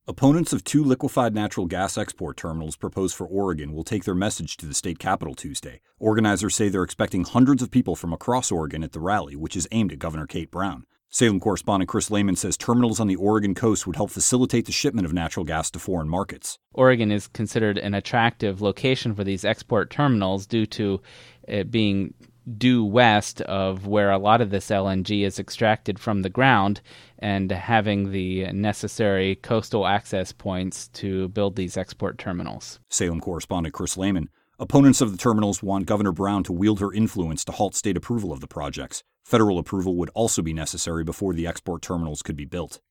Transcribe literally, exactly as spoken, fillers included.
Opponents of two liquefied natural gas export terminals proposed for Oregon will take their message to the state capitol Tuesday. Organizers say they're expecting hundreds of people from across Oregon at the rally, which is aimed at Governor Kate Brown. Salem correspondent Chris Lehman says terminals on the Oregon coast would help facilitate the shipment of natural gas to foreign markets. Oregon is considered an attractive location for these export terminals due to it being due west of where a lot of this L N G is extracted from the ground and having the necessary coastal access points to build these export terminals. Salem correspondent Chris Lehman. Opponents of the terminals want Governor Brown to wield her influence to halt state approval of the projects. Federal approval would also be necessary before the export terminals could be built.